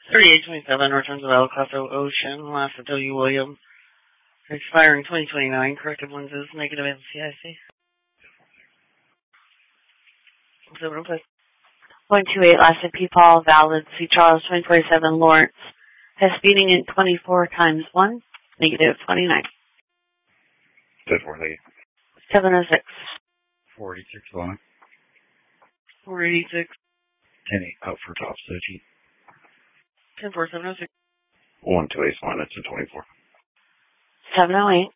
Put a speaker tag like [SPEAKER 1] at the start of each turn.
[SPEAKER 1] 3827 returns of El Paso Ocean, last of W. William, expiring 2029, corrected ones is negative NCIC.
[SPEAKER 2] 128 last of P. Paul, valid C. Charles, 2047 Lawrence, has speeding in 24 times 1, negative 29. 706.
[SPEAKER 3] 486 line.
[SPEAKER 1] 486.
[SPEAKER 3] 10-8 out for top Sochi.
[SPEAKER 1] 10-4, 706.
[SPEAKER 4] 128 line, it's a 24.
[SPEAKER 2] 708.